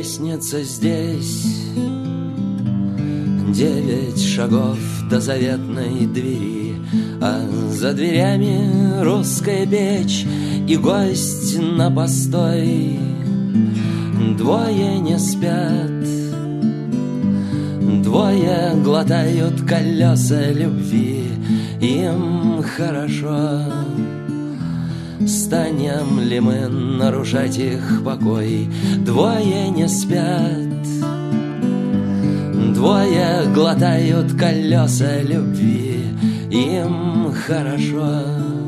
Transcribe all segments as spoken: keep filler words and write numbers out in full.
Лестница здесь, девять шагов до заветной двери, а за дверями русская печь и гость на постой. Двое не спят, двое глотают колеса любви, им хорошо. Станем ли мы нарушать их покой? Двое не спят, двое глотают колеса любви, им хорошо.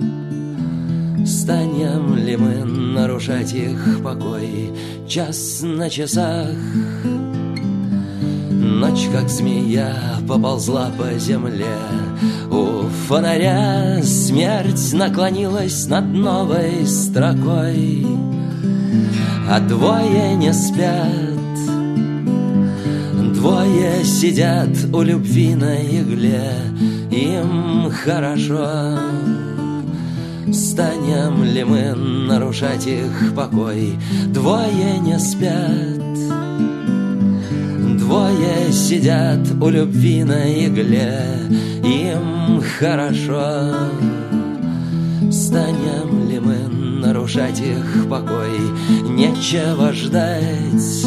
Станем ли мы нарушать их покой? Час на часах, ночь, как змея, поползла по земле. У фонаря смерть наклонилась над новой строкой, а двое не спят, двое сидят у любви на игле, им хорошо. Станем ли мы нарушать их покой? Двое не спят, двое сидят у любви на игле, им хорошо. Станем ли мы нарушать их покой? Нечего ждать,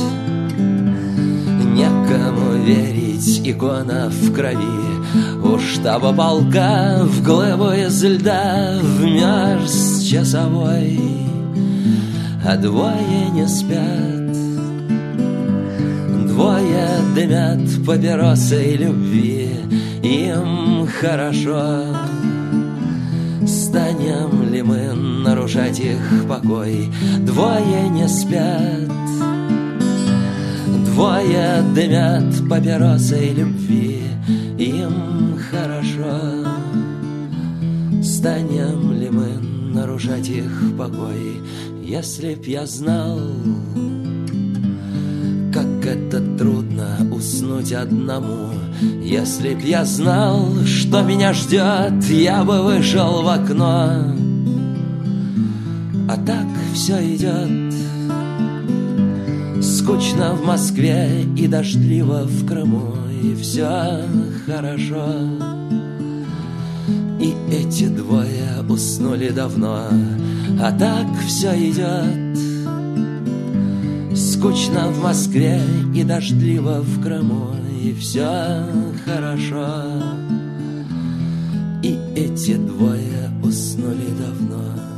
некому верить, икона в крови. У штаба полка в глыбу из льда вмерз часовой, а двое не спят, двое дымят папиросой любви, им хорошо. Станем ли мы нарушать их покой? Двое не спят, двое дымят папиросой любви, им хорошо. Станем ли мы нарушать их покой? Если б я знал, как это трудно уснуть одному, если б я знал, что меня ждет, я бы вышел в окно. А так все идет, скучно в Москве и дождливо в Крыму, и все хорошо. И эти двое уснули давно, а так все идет, скучно в Москве и дождливо в Крыму, и все хорошо. И эти двое уснули давно.